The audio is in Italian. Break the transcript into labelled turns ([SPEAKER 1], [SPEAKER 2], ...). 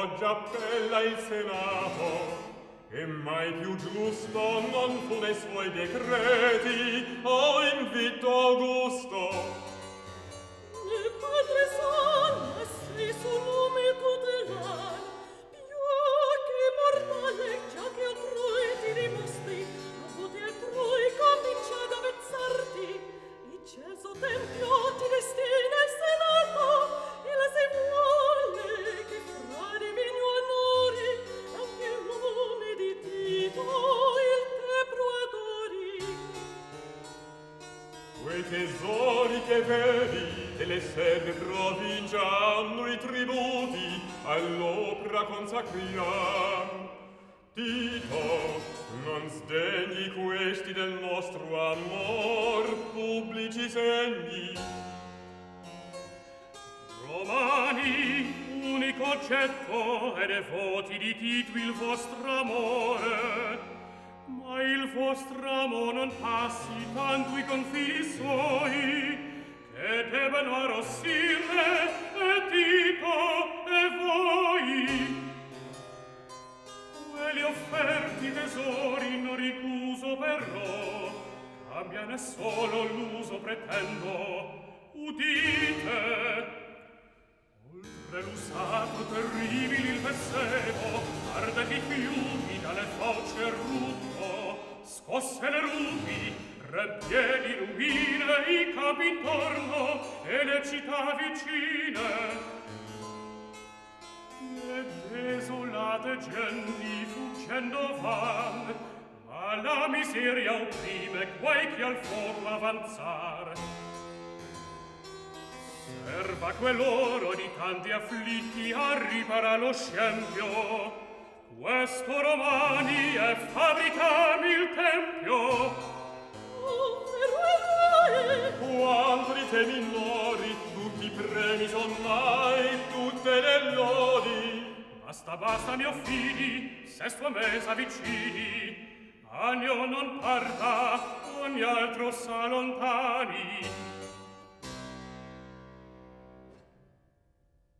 [SPEAKER 1] oggi appella il Senato, e mai più giusto non fu nei suoi decreti o invito Augusto.
[SPEAKER 2] Il padre son, sei su nome tutelar, più che mortale, già che altrui ti dimostri, a vote altrui comincia ad avezzarti. Il ceso tempio ti destina il Senato, e la se vuole che fra divini onori anche il nome di Tito il te proadori.
[SPEAKER 1] Quei tesori che vedi delle sede provincia hanno i tributi all'opera consacriam. Tito, non sdegni questi del nostro amor pubblici segni.
[SPEAKER 3] Romani, unico oggetto e devoti di Tito il vostro amore, ma il vostro amor non passi tanto i confini suoi, che debbano arrossire e Tito e voi. Quelli offerti tesori non ricuso però, cambiane solo l'uso pretendo, udite. Oltre l'usato terribile il vessevo, ardenti i fiumi dalle fauci e rutto, scosse le rupi, rebbiedi ruine, i campi intorno e le città vicine. Le desolate genti fuggendo van, ma la miseria opprime quei che al fuoco avanzar. Serva quell'oro di tanti afflitti a riparar lo scempio. Questo Romani è fabbricam il tempio.
[SPEAKER 2] Oh, eroe!
[SPEAKER 1] Quanto di te minori, tutti i premi son mai, tutte le lodi.
[SPEAKER 3] Basta, basta, mio fidi, sesto mese avvicini. Agno non parta, ogni altro s'allontani.